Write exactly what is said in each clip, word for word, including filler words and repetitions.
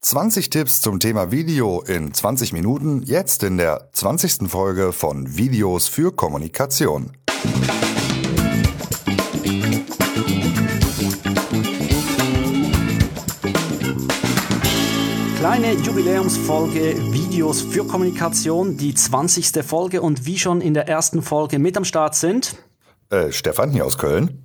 zwanzig Tipps zum Thema Video in zwanzig Minuten, jetzt in der zwanzigsten Folge von Videos für Kommunikation. Kleine Jubiläumsfolge Videos für Kommunikation, die zwanzigste Folge, und wie schon in der ersten Folge mit am Start sind Äh, Stefan hier aus Köln.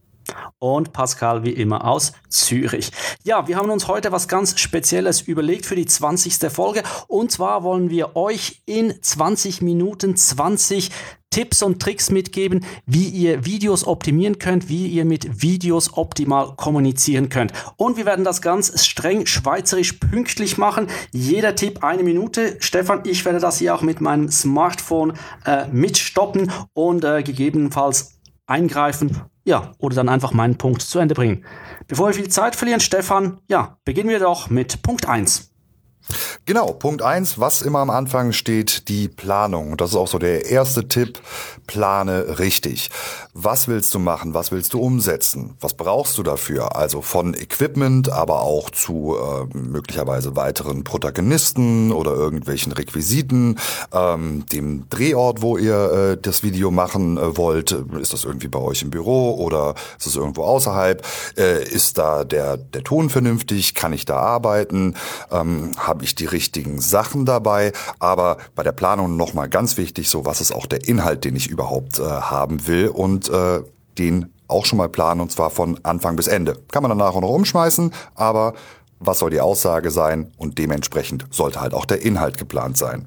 Und Pascal wie immer aus Zürich. Ja, wir haben uns heute was ganz Spezielles überlegt für die zwanzigste Folge. Und zwar wollen wir euch in zwanzig Minuten zwanzig Tipps und Tricks mitgeben, wie ihr Videos optimieren könnt, wie ihr mit Videos optimal kommunizieren könnt. Und wir werden das ganz streng schweizerisch pünktlich machen. Jeder Tipp eine Minute. Stefan, ich werde das hier auch mit meinem Smartphone äh, mitstoppen und äh, gegebenenfalls eingreifen. Ja, oder dann einfach meinen Punkt zu Ende bringen. Bevor wir viel Zeit verlieren, Stefan, ja, beginnen wir doch mit Punkt eins. Genau, Punkt eins, was immer am Anfang steht, die Planung. Das ist auch so der erste Tipp, plane richtig. Was willst du machen? Was willst du umsetzen? Was brauchst du dafür? Also von Equipment, aber auch zu äh, möglicherweise weiteren Protagonisten oder irgendwelchen Requisiten, ähm, dem Drehort, wo ihr äh, das Video machen äh, wollt. Ist das irgendwie bei euch im Büro oder ist es irgendwo außerhalb? Äh, ist da der, der Ton vernünftig? Kann ich da arbeiten? Ähm, habe ich die richtigen Sachen dabei? Aber bei der Planung nochmal ganz wichtig, so was ist auch der Inhalt, den ich überhaupt äh, haben will, und äh, den auch schon mal planen, und zwar von Anfang bis Ende. Kann man danach auch noch umschmeißen, aber was soll die Aussage sein, und dementsprechend sollte halt auch der Inhalt geplant sein.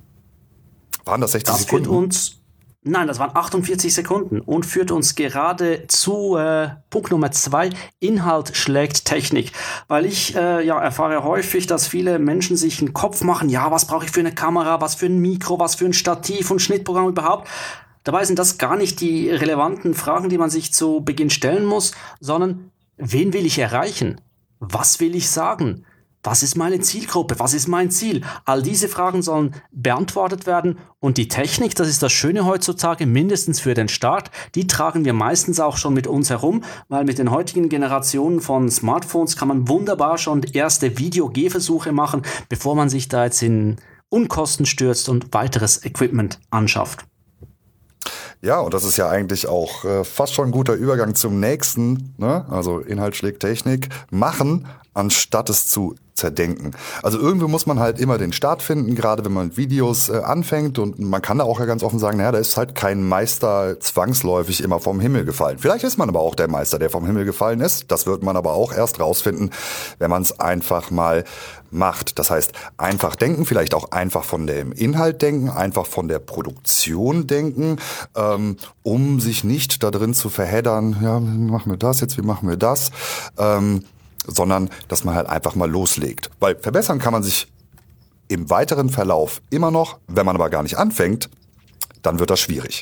Waren das sechzig das Sekunden? Führt uns Nein, das waren achtundvierzig Sekunden und führt uns gerade zu äh, Punkt Nummer zwei, Inhalt schlägt Technik. Weil ich äh, ja, erfahre häufig, dass viele Menschen sich einen Kopf machen, ja, was brauche ich für eine Kamera, was für ein Mikro, was für ein Stativ und Schnittprogramm überhaupt. Dabei sind das gar nicht die relevanten Fragen, die man sich zu Beginn stellen muss, sondern wen will ich erreichen? Was will ich sagen? Was ist meine Zielgruppe? Was ist mein Ziel? All diese Fragen sollen beantwortet werden, und die Technik, das ist das Schöne heutzutage, mindestens für den Start, die tragen wir meistens auch schon mit uns herum, weil mit den heutigen Generationen von Smartphones kann man wunderbar schon erste Video-Gehversuche machen, bevor man sich da jetzt in Unkosten stürzt und weiteres Equipment anschafft. Ja, und das ist ja eigentlich auch äh, fast schon ein guter Übergang zum nächsten, ne? Also Inhalt schlägt Technik, machen, anstatt es zu zerdenken. Also irgendwie muss man halt immer den Start finden, gerade wenn man Videos äh, anfängt, und man kann da auch ja ganz offen sagen, naja, da ist halt kein Meister zwangsläufig immer vom Himmel gefallen. Vielleicht ist man aber auch der Meister, der vom Himmel gefallen ist. Das wird man aber auch erst rausfinden, wenn man es einfach mal macht. Das heißt, einfach denken, vielleicht auch einfach von dem Inhalt denken, einfach von der Produktion denken, ähm, um sich nicht da drin zu verheddern, ja, wie machen wir das jetzt, wie machen wir das, ähm, sondern dass man halt einfach mal loslegt. Weil verbessern kann man sich im weiteren Verlauf immer noch, wenn man aber gar nicht anfängt, dann wird das schwierig.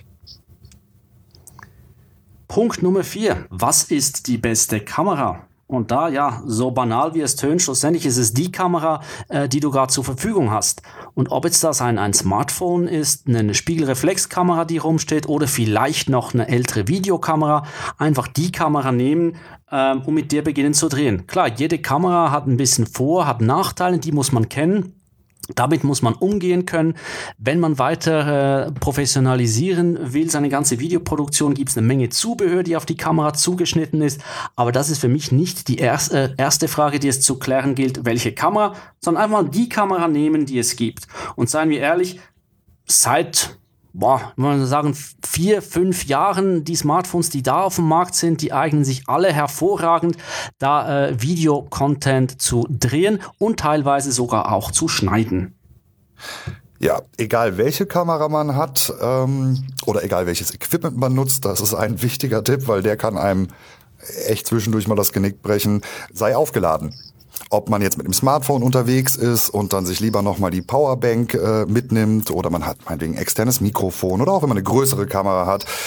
Punkt Nummer vier. Was ist die beste Kamera? Und da, ja, so banal wie es tönt, schlussendlich ist es die Kamera, äh, die du gerade zur Verfügung hast. Und ob jetzt das ein, ein Smartphone ist, eine Spiegelreflexkamera, die rumsteht, oder vielleicht noch eine ältere Videokamera, einfach die Kamera nehmen, ähm, und mit der beginnen zu drehen. Klar, jede Kamera hat ein bisschen Vor-, hat Nachteile, die muss man kennen. Damit muss man umgehen können. Wenn man weiter äh, professionalisieren will, seine ganze Videoproduktion, gibt es eine Menge Zubehör, die auf die Kamera zugeschnitten ist. Aber das ist für mich nicht die erst, äh, erste Frage, die es zu klären gilt, welche Kamera, sondern einfach mal die Kamera nehmen, die es gibt. Und seien wir ehrlich, seit, boah, man sagen, vier, fünf Jahren, die Smartphones, die da auf dem Markt sind, die eignen sich alle hervorragend, da äh, Videocontent zu drehen und teilweise sogar auch zu schneiden. Ja, egal welche Kamera man hat, ähm, oder egal welches Equipment man nutzt, das ist ein wichtiger Tipp, weil der kann einem echt zwischendurch mal das Genick brechen, sei aufgeladen. Ob man jetzt mit dem Smartphone unterwegs ist und dann sich lieber nochmal die Powerbank äh, mitnimmt, oder man hat meinetwegen ein externes Mikrofon, oder auch wenn man eine größere Kamera hat.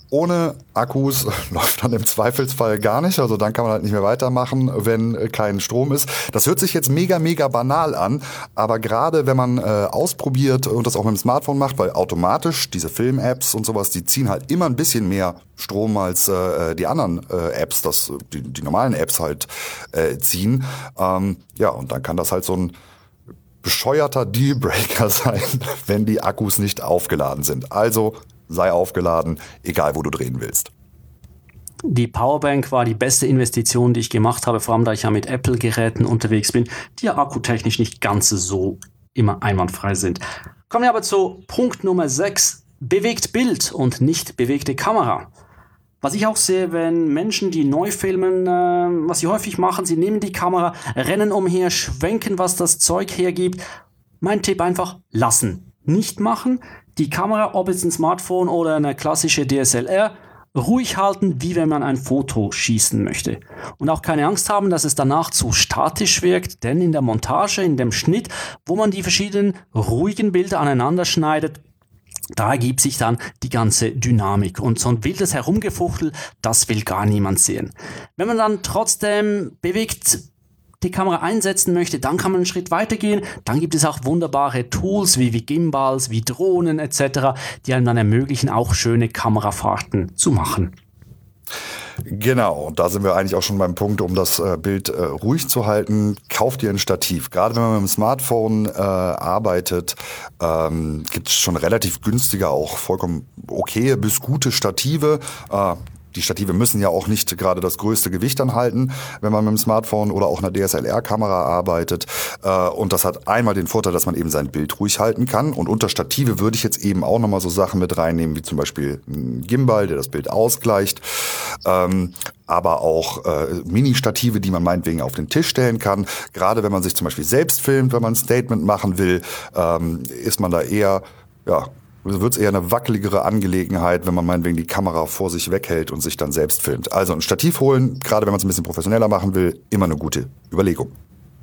Ohne Akkus läuft dann im Zweifelsfall gar nicht. Also dann kann man halt nicht mehr weitermachen, wenn kein Strom ist. Das hört sich jetzt mega, mega banal an. Aber gerade wenn man äh, ausprobiert und das auch mit dem Smartphone macht, weil automatisch diese Film-Apps und sowas, die ziehen halt immer ein bisschen mehr Strom als äh, die anderen äh, Apps, das, die, die normalen Apps halt äh, ziehen. Ähm, ja, und dann kann das halt so ein bescheuerter Dealbreaker sein, wenn die Akkus nicht aufgeladen sind. Also sei aufgeladen, egal wo du drehen willst. Die Powerbank war die beste Investition, die ich gemacht habe, vor allem da ich ja mit Apple-Geräten unterwegs bin, die ja akkutechnisch nicht ganz so immer einwandfrei sind. Kommen wir aber zu Punkt Nummer sechs, bewegt Bild und nicht bewegte Kamera. Was ich auch sehe, wenn Menschen, die neu filmen, äh, was sie häufig machen, sie nehmen die Kamera, rennen umher, schwenken, was das Zeug hergibt. Mein Tipp einfach, lassen. Nicht machen. Die Kamera, ob jetzt ein Smartphone oder eine klassische D S L R, ruhig halten, wie wenn man ein Foto schießen möchte. Und auch keine Angst haben, dass es danach zu statisch wirkt, denn in der Montage, in dem Schnitt, wo man die verschiedenen ruhigen Bilder aneinander schneidet, da ergibt sich dann die ganze Dynamik. Und so ein wildes Herumgefuchtel, das will gar niemand sehen. Wenn man dann trotzdem bewegt die Kamera einsetzen möchte, dann kann man einen Schritt weitergehen. Dann gibt es auch wunderbare Tools wie, wie Gimbals, wie Drohnen et cetera, die einem dann ermöglichen, auch schöne Kamerafahrten zu machen. Genau, da sind wir eigentlich auch schon beim Punkt, um das äh, Bild äh, ruhig zu halten. Kauft ihr ein Stativ. Gerade wenn man mit dem Smartphone äh, arbeitet, ähm, gibt es schon relativ günstige, auch vollkommen okaye bis gute Stative. Äh, Die Stative müssen ja auch nicht gerade das größte Gewicht anhalten, wenn man mit dem Smartphone oder auch einer D S L R-Kamera arbeitet. Und das hat einmal den Vorteil, dass man eben sein Bild ruhig halten kann. Und unter Stative würde ich jetzt eben auch nochmal so Sachen mit reinnehmen, wie zum Beispiel ein Gimbal, der das Bild ausgleicht. Aber auch Mini-Stative, die man meinetwegen auf den Tisch stellen kann. Gerade wenn man sich zum Beispiel selbst filmt, wenn man ein Statement machen will, ist man da eher, ja, wird es eher eine wackeligere Angelegenheit, wenn man meinetwegen die Kamera vor sich weghält und sich dann selbst filmt. Also ein Stativ holen, gerade wenn man es ein bisschen professioneller machen will, immer eine gute Überlegung.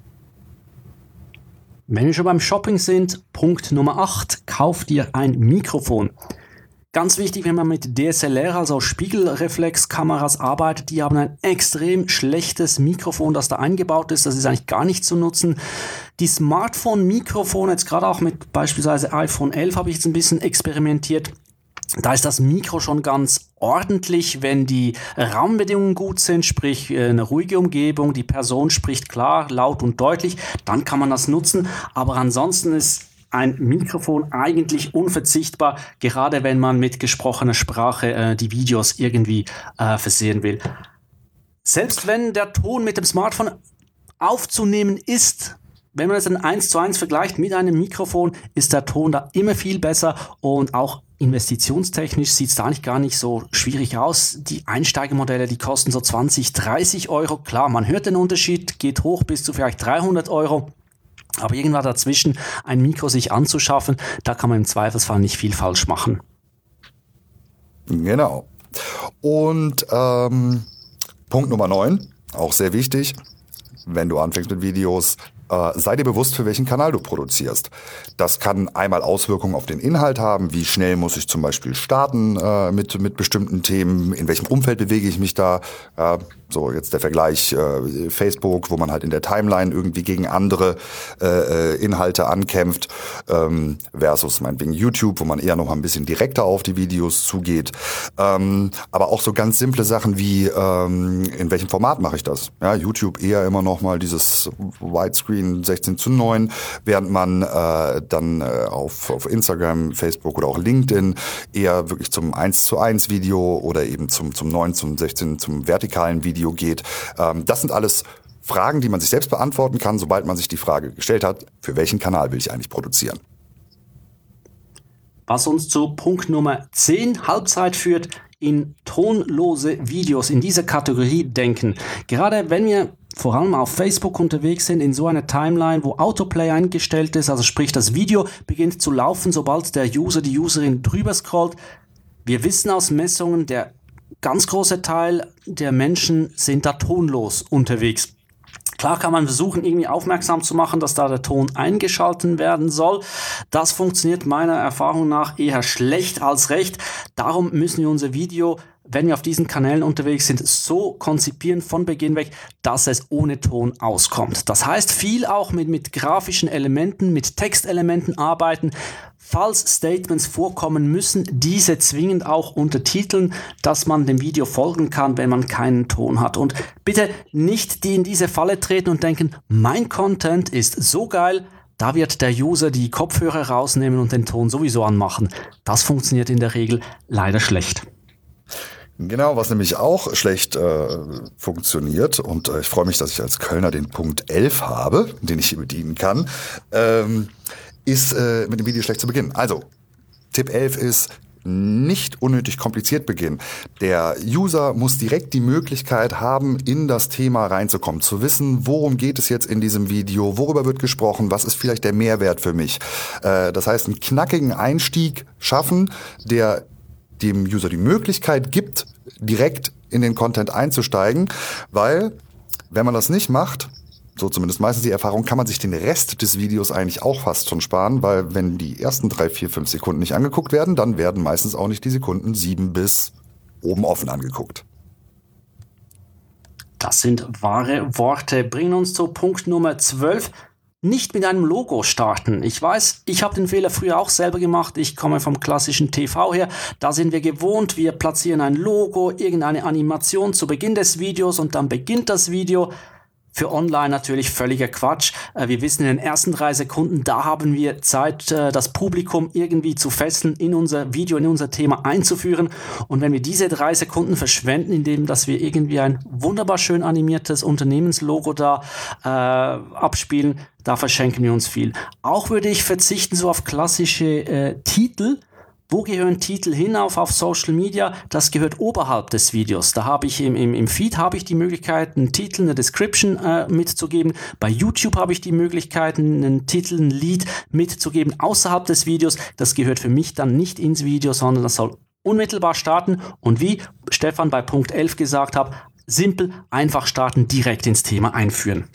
Wenn wir schon beim Shopping sind, Punkt Nummer acht, kauf dir ein Mikrofon. Ganz wichtig, wenn man mit D S L R, also Spiegelreflexkameras arbeitet, die haben ein extrem schlechtes Mikrofon, das da eingebaut ist. Das ist eigentlich gar nicht zu nutzen. Die Smartphone-Mikrofone, jetzt gerade auch mit beispielsweise iPhone elf habe ich jetzt ein bisschen experimentiert. Da ist das Mikro schon ganz ordentlich, wenn die Raumbedingungen gut sind, sprich eine ruhige Umgebung, die Person spricht klar, laut und deutlich, dann kann man das nutzen. Aber ansonsten ist ein Mikrofon eigentlich unverzichtbar, gerade wenn man mit gesprochener Sprache äh, die Videos irgendwie äh, versehen will. Selbst wenn der Ton mit dem Smartphone aufzunehmen ist, wenn man es dann eins zu eins vergleicht mit einem Mikrofon, ist der Ton da immer viel besser und auch investitionstechnisch sieht es da nicht gar nicht so schwierig aus. Die Einsteigermodelle, die kosten so zwanzig, dreißig Euro. Klar, man hört den Unterschied, geht hoch bis zu vielleicht dreihundert Euro. Aber irgendwann dazwischen ein Mikro sich anzuschaffen, da kann man im Zweifelsfall nicht viel falsch machen. Genau. Und ähm, Punkt Nummer neun, auch sehr wichtig, wenn du anfängst mit Videos, äh, sei dir bewusst, für welchen Kanal du produzierst. Das kann einmal Auswirkungen auf den Inhalt haben, wie schnell muss ich zum Beispiel starten äh, mit, mit bestimmten Themen, in welchem Umfeld bewege ich mich da. Äh, so jetzt der Vergleich äh, Facebook, wo man halt in der Timeline irgendwie gegen andere äh, Inhalte ankämpft, ähm, versus meinetwegen YouTube, wo man eher noch ein bisschen direkter auf die Videos zugeht. Ähm, aber auch so ganz simple Sachen wie, ähm, in welchem Format mache ich das? Ja, YouTube eher immer noch mal dieses Widescreen sechzehn zu neun, während man äh, dann äh, auf, auf Instagram, Facebook oder auch LinkedIn eher wirklich zum eins zu eins Video oder eben zum, zum neun, zum sechzehn, zum vertikalen Video geht. Ähm, das sind alles Fragen, die man sich selbst beantworten kann, sobald man sich die Frage gestellt hat, für welchen Kanal will ich eigentlich produzieren. Was uns zu Punkt Nummer zehn, Halbzeit führt, in tonlose Videos in dieser Kategorie denken. Gerade wenn wir vor allem auf Facebook unterwegs sind, in so einer Timeline, wo Autoplay eingestellt ist, also sprich das Video beginnt zu laufen, sobald der User, die Userin drüber scrollt. Wir wissen aus Messungen, der ganz große Teil der Menschen sind da tonlos unterwegs. Klar kann man versuchen, irgendwie aufmerksam zu machen, dass da der Ton eingeschalten werden soll. Das funktioniert meiner Erfahrung nach eher schlecht als recht. Darum müssen wir unser Video, wenn wir auf diesen Kanälen unterwegs sind, so konzipieren von Beginn weg, dass es ohne Ton auskommt. Das heißt, viel auch mit, mit grafischen Elementen, mit Textelementen arbeiten. Falls Statements vorkommen müssen, diese zwingend auch untertiteln, dass man dem Video folgen kann, wenn man keinen Ton hat. Und bitte nicht die in diese Falle treten und denken, mein Content ist so geil, da wird der User die Kopfhörer rausnehmen und den Ton sowieso anmachen. Das funktioniert in der Regel leider schlecht. Genau, was nämlich auch schlecht äh, funktioniert, und äh, ich freue mich, dass ich als Kölner den Punkt elf habe, den ich hier bedienen kann, ähm, ist äh, mit dem Video schlecht zu beginnen. Also, Tipp elf ist, nicht unnötig kompliziert beginnen. Der User muss direkt die Möglichkeit haben, in das Thema reinzukommen, zu wissen, worum geht es jetzt in diesem Video, worüber wird gesprochen, was ist vielleicht der Mehrwert für mich. Äh, das heißt, einen knackigen Einstieg schaffen, der dem User die Möglichkeit gibt, direkt in den Content einzusteigen, weil, wenn man das nicht macht, so zumindest meistens die Erfahrung, kann man sich den Rest des Videos eigentlich auch fast schon sparen, weil wenn die ersten drei, vier, fünf Sekunden nicht angeguckt werden, dann werden meistens auch nicht die Sekunden sieben bis oben offen angeguckt. Das sind wahre Worte. Bringen uns zu Punkt Nummer zwölf. Nicht mit einem Logo starten. Ich weiß, ich habe den Fehler früher auch selber gemacht. Ich komme vom klassischen T V her. Da sind wir gewohnt, wir platzieren ein Logo, irgendeine Animation zu Beginn des Videos und dann beginnt das Video. Für online natürlich völliger Quatsch. Wir wissen, in den ersten drei Sekunden, da haben wir Zeit, das Publikum irgendwie zu fesseln, in unser Video, in unser Thema einzuführen. Und wenn wir diese drei Sekunden verschwenden, indem dass wir irgendwie ein wunderbar schön animiertes Unternehmenslogo da äh, abspielen, da verschenken wir uns viel. Auch würde ich verzichten so auf klassische äh, Titel. Wo gehören Titel hin auf, auf Social Media? Das gehört oberhalb des Videos. Da habe ich im, im, im Feed habe ich die Möglichkeit, einen Titel, eine Description äh, mitzugeben. Bei YouTube habe ich die Möglichkeit, einen Titel, ein Lied mitzugeben außerhalb des Videos. Das gehört für mich dann nicht ins Video, sondern das soll unmittelbar starten. Und wie Stefan bei Punkt elf gesagt hat, simpel, einfach starten, direkt ins Thema einführen.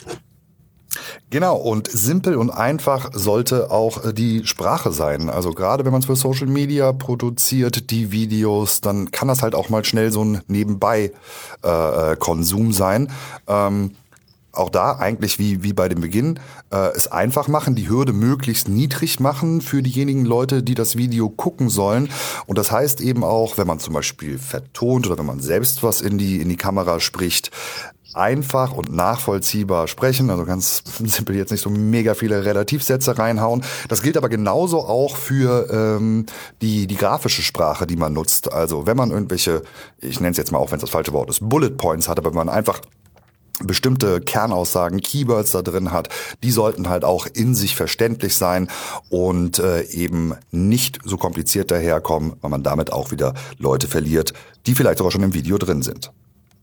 Genau, und simpel und einfach sollte auch die Sprache sein. Also gerade wenn man es für Social Media produziert, die Videos, dann kann das halt auch mal schnell so ein Nebenbei-Konsum äh, sein. Ähm, auch da eigentlich wie, wie bei dem Beginn, äh, es einfach machen, die Hürde möglichst niedrig machen für diejenigen Leute, die das Video gucken sollen. Und das heißt eben auch, wenn man zum Beispiel vertont oder wenn man selbst was in die, in die Kamera spricht, einfach und nachvollziehbar sprechen, also ganz simpel jetzt nicht so mega viele Relativsätze reinhauen. Das gilt aber genauso auch für ähm, die die grafische Sprache, die man nutzt. Also wenn man irgendwelche, ich nenne es jetzt mal auch, wenn es das falsche Wort ist, Bullet Points hat, aber wenn man einfach bestimmte Kernaussagen, Keywords da drin hat, die sollten halt auch in sich verständlich sein und äh, eben nicht so kompliziert daherkommen, weil man damit auch wieder Leute verliert, die vielleicht sogar schon im Video drin sind.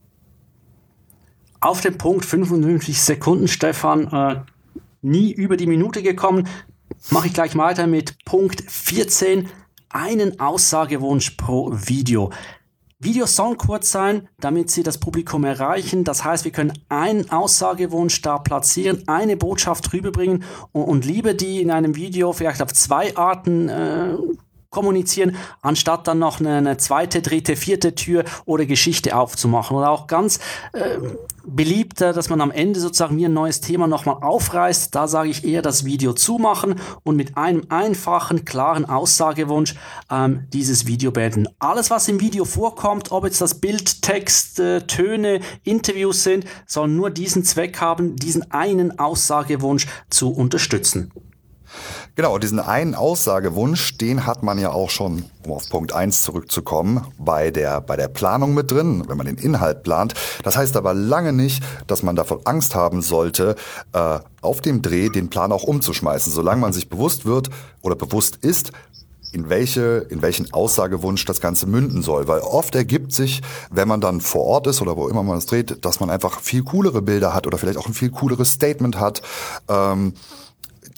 Auf den Punkt fünfundfünfzig Sekunden, Stefan, äh, nie über die Minute gekommen. Mache ich gleich weiter mit Punkt vierzehn, einen Aussagewunsch pro Video. Videos sollen kurz sein, damit sie das Publikum erreichen. Das heißt, wir können einen Aussagewunsch da platzieren, eine Botschaft rüberbringen und, und lieber die in einem Video vielleicht auf zwei Arten äh, kommunizieren, anstatt dann noch eine, eine zweite, dritte, vierte Tür oder Geschichte aufzumachen. Oder auch ganz äh, beliebt, dass man am Ende sozusagen mir ein neues Thema nochmal aufreißt. Da sage ich eher das Video zumachen und mit einem einfachen, klaren Aussagewunsch ähm, dieses Video beenden. Alles, was im Video vorkommt, ob jetzt das Bild, Text, äh, Töne, Interviews sind, soll nur diesen Zweck haben, diesen einen Aussagewunsch zu unterstützen. Genau, diesen einen Aussagewunsch, den hat man ja auch schon, um auf Punkt eins zurückzukommen, bei der, bei der Planung mit drin, wenn man den Inhalt plant. Das heißt aber lange nicht, dass man davon Angst haben sollte, äh, auf dem Dreh den Plan auch umzuschmeißen, solange man sich bewusst wird oder bewusst ist, in welche, in welchen Aussagewunsch das Ganze münden soll. Weil oft ergibt sich, wenn man dann vor Ort ist oder wo immer man es dreht, dass man einfach viel coolere Bilder hat oder vielleicht auch ein viel cooleres Statement hat, ähm,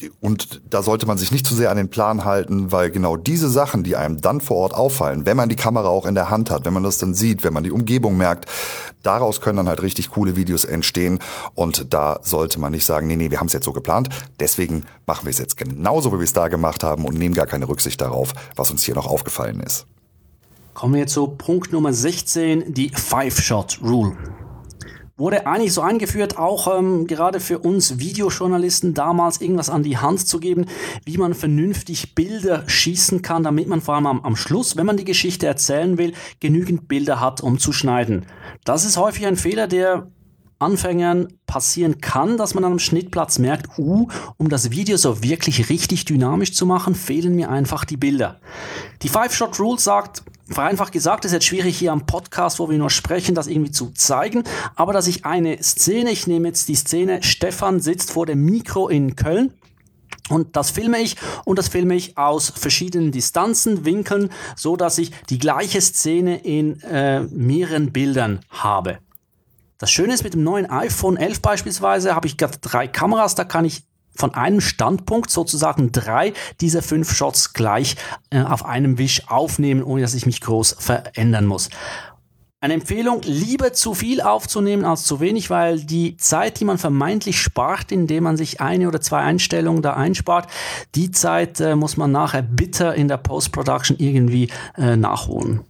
und da sollte man sich nicht zu sehr an den Plan halten, weil genau diese Sachen, die einem dann vor Ort auffallen, wenn man die Kamera auch in der Hand hat, wenn man das dann sieht, wenn man die Umgebung merkt, daraus können dann halt richtig coole Videos entstehen und da sollte man nicht sagen, nee, nee, wir haben es jetzt so geplant, deswegen machen wir es jetzt genauso, wie wir es da gemacht haben und nehmen gar keine Rücksicht darauf, was uns hier noch aufgefallen ist. Kommen wir zu Punkt Nummer sechzehn, die Five-Shot-Rule. Wurde eigentlich so eingeführt, auch ähm, gerade für uns Videojournalisten damals irgendwas an die Hand zu geben, wie man vernünftig Bilder schießen kann, damit man vor allem am, am Schluss, wenn man die Geschichte erzählen will, genügend Bilder hat, um zu schneiden. Das ist häufig ein Fehler, der Anfängern passieren kann, dass man an einem Schnittplatz merkt, uh, um das Video so wirklich richtig dynamisch zu machen, fehlen mir einfach die Bilder. Die Five-Shot-Rule sagt, vereinfacht gesagt, ist jetzt schwierig hier am Podcast, wo wir nur sprechen, das irgendwie zu zeigen, aber dass ich eine Szene, ich nehme jetzt die Szene, Stefan sitzt vor dem Mikro in Köln, und das filme ich und das filme ich aus verschiedenen Distanzen, Winkeln, so dass ich die gleiche Szene in äh, mehreren Bildern habe. Das Schöne ist, mit dem neuen iPhone elf beispielsweise habe ich gerade drei Kameras, da kann ich von einem Standpunkt sozusagen drei dieser fünf Shots gleich äh, auf einem Wisch aufnehmen, ohne dass ich mich groß verändern muss. Eine Empfehlung, lieber zu viel aufzunehmen als zu wenig, weil die Zeit, die man vermeintlich spart, indem man sich eine oder zwei Einstellungen da einspart, die Zeit äh, muss man nachher bitter in der Post-Production irgendwie äh, nachholen.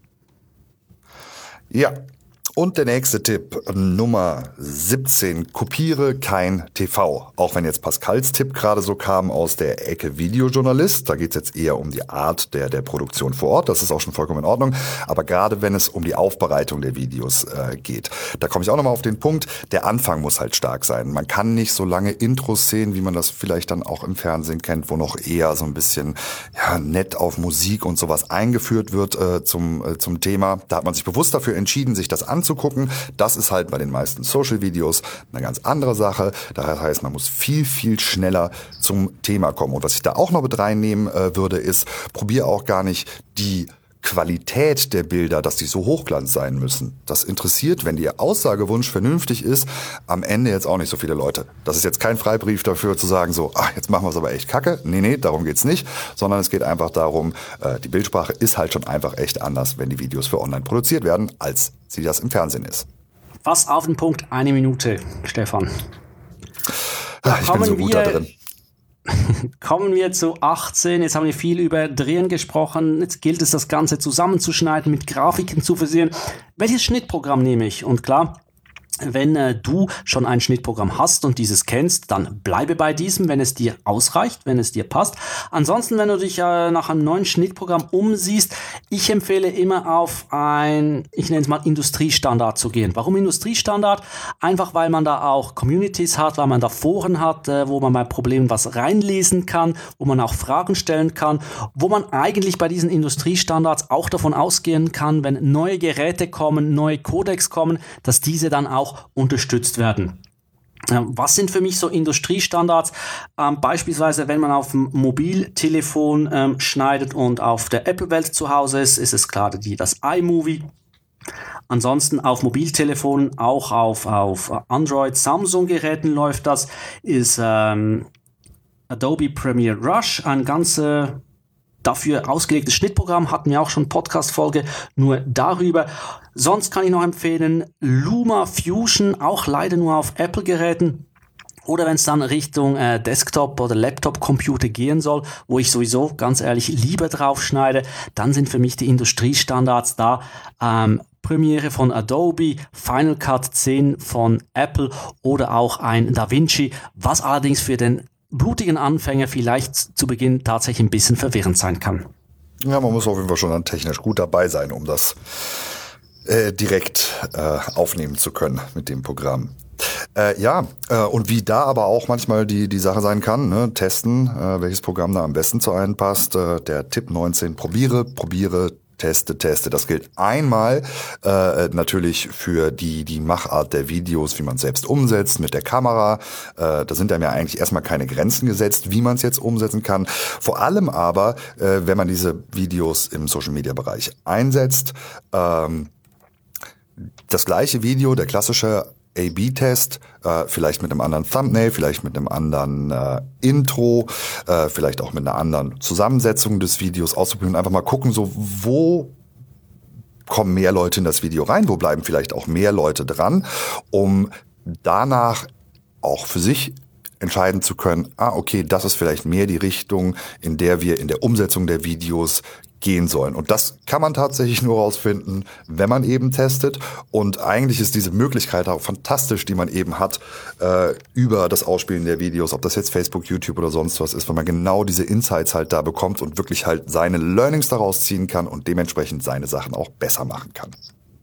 Ja. Und der nächste Tipp, Nummer siebzehn, kopiere kein T V. Auch wenn jetzt Pascals Tipp gerade so kam aus der Ecke Videojournalist, da geht es jetzt eher um die Art der, der Produktion vor Ort, das ist auch schon vollkommen in Ordnung, aber gerade wenn es um die Aufbereitung der Videos äh, geht, da komme ich auch nochmal auf den Punkt, der Anfang muss halt stark sein. Man kann nicht so lange Intros sehen, wie man das vielleicht dann auch im Fernsehen kennt, wo noch eher so ein bisschen ja, nett auf Musik und sowas eingeführt wird äh, zum, äh, zum Thema. Da hat man sich bewusst dafür entschieden, sich das anzugucken. Anzugucken. Das ist halt bei den meisten Social-Videos eine ganz andere Sache. Das heißt, man muss viel, viel schneller zum Thema kommen. Und was ich da auch noch mit reinnehmen äh, würde, ist, probier auch gar nicht die Qualität der Bilder, dass die so hochglanz sein müssen. Das interessiert, wenn Ihr Aussagewunsch vernünftig ist, am Ende jetzt auch nicht so viele Leute. Das ist jetzt kein Freibrief dafür zu sagen so, ach, jetzt machen wir es aber echt kacke. Nee, nee, darum geht's nicht. Sondern es geht einfach darum, äh, die Bildsprache ist halt schon einfach echt anders, wenn die Videos für online produziert werden, als sie das im Fernsehen ist. Was auf den Punkt, eine Minute, Stefan. Ach, ich bin so gut da drin. Kommen wir zu achtzehn. Jetzt haben wir viel über Drehen gesprochen. Jetzt gilt es, das Ganze zusammenzuschneiden, mit Grafiken zu versehen. Welches Schnittprogramm nehme ich? Und klar, wenn äh, du schon ein Schnittprogramm hast und dieses kennst, dann bleibe bei diesem, wenn es dir ausreicht, wenn es dir passt. Ansonsten, wenn du dich äh, nach einem neuen Schnittprogramm umsiehst, ich empfehle immer auf ein, ich nenne es mal Industriestandard zu gehen. Warum Industriestandard? Einfach, weil man da auch Communities hat, weil man da Foren hat, äh, wo man bei Problemen was reinlesen kann, wo man auch Fragen stellen kann, wo man eigentlich bei diesen Industriestandards auch davon ausgehen kann, wenn neue Geräte kommen, neue Codecs kommen, dass diese dann auch unterstützt werden. Was sind für mich so Industriestandards? Ähm, beispielsweise, wenn man auf dem Mobiltelefon ähm, schneidet und auf der Apple-Welt zu Hause ist, ist es klar die, das iMovie. Ansonsten auf Mobiltelefonen, auch auf, auf Android, Samsung-Geräten läuft das, ist ähm, Adobe Premiere Rush, ein ganze dafür ausgelegtes Schnittprogramm, hatten wir auch schon Podcast-Folge nur darüber. Sonst kann ich noch empfehlen LumaFusion, auch leider nur auf Apple-Geräten. Oder wenn es dann Richtung äh, Desktop- oder Laptop-Computer gehen soll, wo ich sowieso, ganz ehrlich, lieber drauf schneide, dann sind für mich die Industriestandards da. Ähm, Premiere von Adobe, Final Cut zehn von Apple oder auch ein DaVinci, was allerdings für den blutigen Anfänger vielleicht zu Beginn tatsächlich ein bisschen verwirrend sein kann. Ja, man muss auf jeden Fall schon dann technisch gut dabei sein, um das äh, direkt äh, aufnehmen zu können mit dem Programm. Äh, ja, äh, und wie da aber auch manchmal die die Sache sein kann, ne? Testen, äh, welches Programm da am besten zu einem passt. Äh, der Tipp neunzehn, probiere, probiere, teste, teste. Das gilt einmal äh, natürlich für die die Machart der Videos, wie man es selbst umsetzt mit der Kamera. Äh, da sind einem ja eigentlich erstmal keine Grenzen gesetzt, wie man es jetzt umsetzen kann. Vor allem aber, äh, wenn man diese Videos im Social-Media-Bereich einsetzt, ähm, das gleiche Video, der klassische A B Test, äh, vielleicht mit einem anderen Thumbnail, vielleicht mit einem anderen äh, Intro, äh, vielleicht auch mit einer anderen Zusammensetzung des Videos auszuprobieren und einfach mal gucken, so wo kommen mehr Leute in das Video rein, wo bleiben vielleicht auch mehr Leute dran, um danach auch für sich entscheiden zu können, ah, okay, das ist vielleicht mehr die Richtung, in der wir in der Umsetzung der Videos gehen sollen. Und das kann man tatsächlich nur rausfinden, wenn man eben testet. Und eigentlich ist diese Möglichkeit auch fantastisch, die man eben hat, äh, über das Ausspielen der Videos, ob das jetzt Facebook, YouTube oder sonst was ist, wenn man genau diese Insights halt da bekommt und wirklich halt seine Learnings daraus ziehen kann und dementsprechend seine Sachen auch besser machen kann.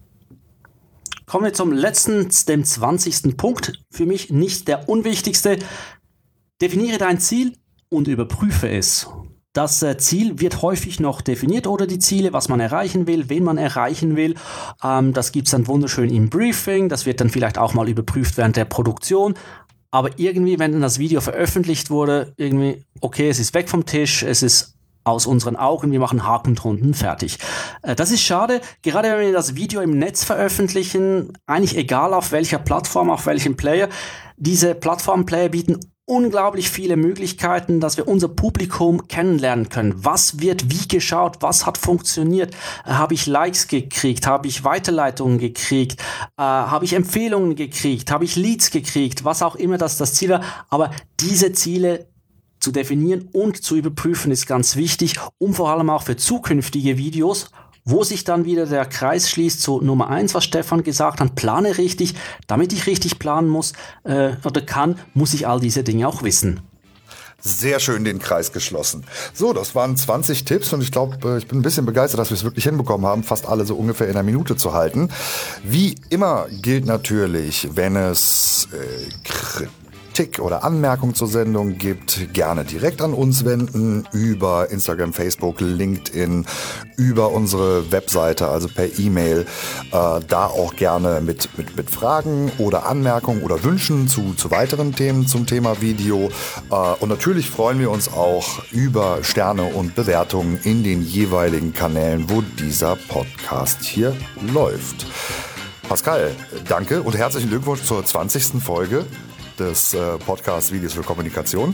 Kommen wir zum letzten, dem zwanzigsten Punkt. Für mich nicht der unwichtigste. Definiere dein Ziel und überprüfe es. Das äh, Ziel wird häufig noch definiert oder die Ziele, was man erreichen will, wen man erreichen will. Ähm, das gibt es dann wunderschön im Briefing. Das wird dann vielleicht auch mal überprüft während der Produktion. Aber irgendwie, wenn dann das Video veröffentlicht wurde, irgendwie, okay, es ist weg vom Tisch, es ist aus unseren Augen, wir machen Haken drunten, fertig. Äh, das ist schade, gerade wenn wir das Video im Netz veröffentlichen, eigentlich egal auf welcher Plattform, auf welchem Player, diese Plattform-Player bieten unglaublich viele Möglichkeiten, dass wir unser Publikum kennenlernen können. Was wird wie geschaut? Was hat funktioniert? Äh, habe ich Likes gekriegt? Habe ich Weiterleitungen gekriegt? Äh, habe ich Empfehlungen gekriegt? Habe ich Leads gekriegt? Was auch immer das das Ziel war. Aber diese Ziele zu definieren und zu überprüfen ist ganz wichtig, um vor allem auch für zukünftige Videos, wo sich dann wieder der Kreis schließt zu Nummer eins, was Stefan gesagt hat, plane richtig. Damit ich richtig planen muss äh, oder kann, muss ich all diese Dinge auch wissen. Sehr schön den Kreis geschlossen. So, das waren zwanzig Tipps und ich glaube, ich bin ein bisschen begeistert, dass wir es wirklich hinbekommen haben, fast alle so ungefähr in einer Minute zu halten. Wie immer gilt natürlich, wenn es äh, Kritik oder Anmerkungen zur Sendung gibt, gerne direkt an uns wenden, über Instagram, Facebook, LinkedIn, über unsere Webseite, also per E-Mail, äh, da auch gerne mit, mit, mit Fragen oder Anmerkungen oder Wünschen zu, zu weiteren Themen zum Thema Video. Äh, und natürlich freuen wir uns auch über Sterne und Bewertungen in den jeweiligen Kanälen, wo dieser Podcast hier läuft. Pascal, danke und herzlichen Glückwunsch zur zwanzigsten Folge des äh, Podcasts Videos für Kommunikation.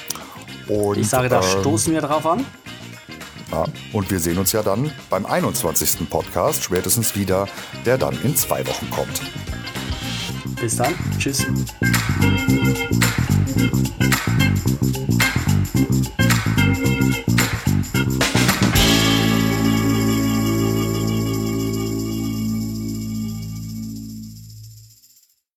Und, ich sage, da ähm, stoßen wir drauf an. Ja, und wir sehen uns ja dann beim einundzwanzigsten Podcast spätestens wieder, der dann in zwei Wochen kommt. Bis dann. Tschüss.